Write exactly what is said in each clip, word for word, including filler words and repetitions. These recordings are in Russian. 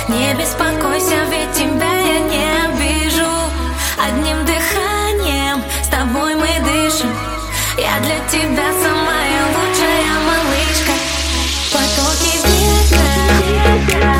Не беспокойся, ведь тебя я не обижу. Одним дыханием с тобой мы дышим. Я для тебя самая лучшая малышка. Потоки ветра.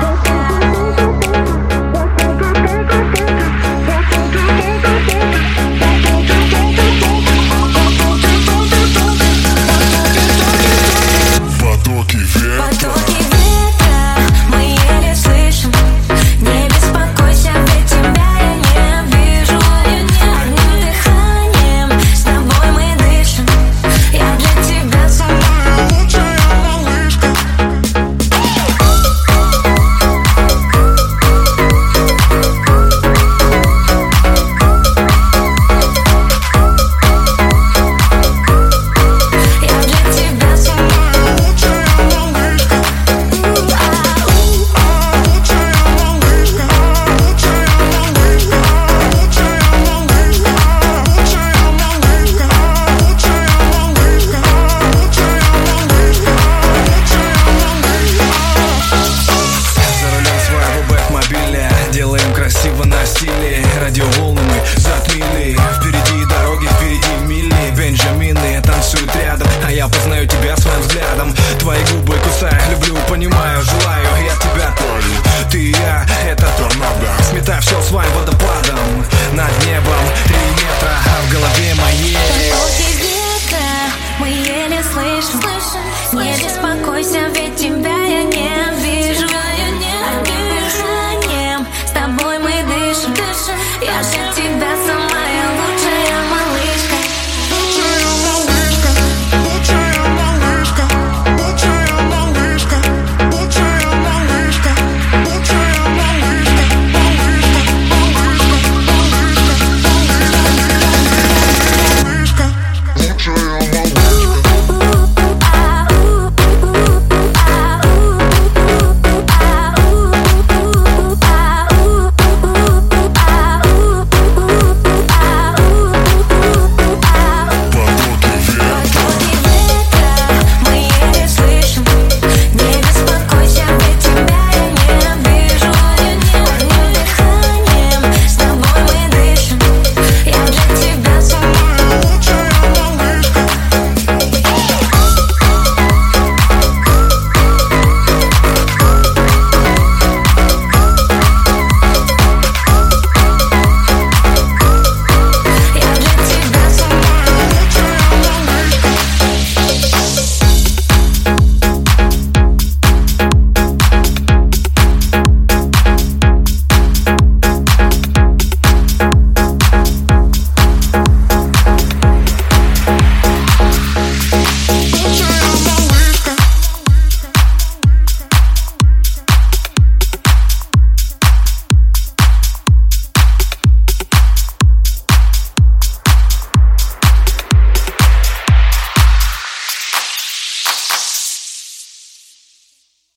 Красиво на стиле, радиоволны мы затмили. Впереди дороги, впереди мили. Бенджамины танцуют рядом, а я познаю тебя своим взглядом. Твои губы кусаю, люблю, понимаю, желаю. Я тебя помню, ты и я, это торнадо. Сметай все своим водопадом. Над небом три метра, а в голове моей Потоки ветра мы еле слышим. Не